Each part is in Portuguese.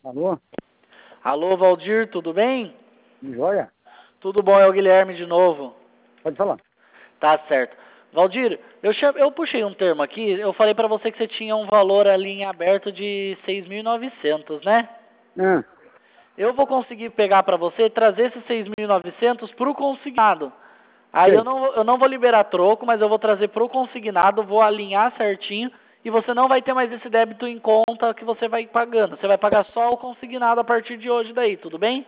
Alô? Alô, Valdir, tudo bem? Joia? Tudo bom, é o Guilherme de novo. Pode falar. Tá certo. Valdir, eu puxei um termo aqui, eu falei pra você que você tinha um valor ali em aberto de 6.900, né? Eu vou conseguir pegar pra você e trazer esses 6.900 pro consignado. Aí Sei. eu não vou liberar troco, mas eu vou trazer pro consignado, vou alinhar certinho e você não vai ter mais esse débito em conta que você vai pagando. Você vai pagar só o consignado a partir de hoje daí, tudo bem?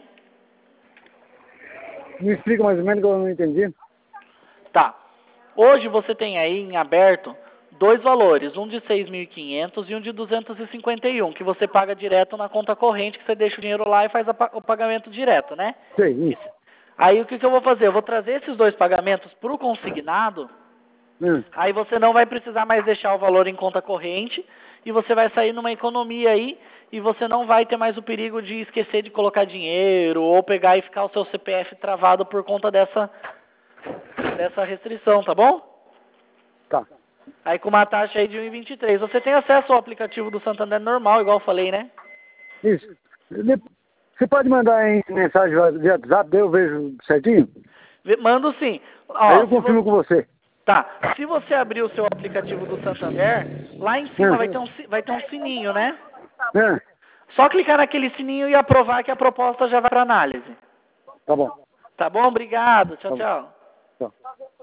Me explica mais ou menos que eu não entendi. Tá. Hoje você tem aí em aberto dois valores, um de 6.500 e um de 251, que você paga direto na conta corrente, que você deixa o dinheiro lá e faz o pagamento direto, né? Sei, isso. Aí o que eu vou fazer? Eu vou trazer esses dois pagamentos para o consignado, Hum. aí você não vai precisar mais deixar o valor em conta corrente e você vai sair numa economia aí e você não vai ter mais o perigo de esquecer de colocar dinheiro ou pegar e ficar o seu CPF travado por conta dessa restrição, tá bom? Tá. Aí com uma taxa aí de 1,23. Você tem acesso ao aplicativo do Santander normal, igual eu falei, né? Isso. Você pode mandar em mensagem via WhatsApp, daí eu vejo certinho? Mando sim. Aí Ó, eu confirmo com você. tá. Se você abrir o seu aplicativo do Santander, lá em cima vai ter um sininho, né? Hum. Só clicar naquele sininho e aprovar que a proposta já vai para análise. Tá bom. Tá bom? Obrigado. Tchau, Tá bom. tchau. Tá.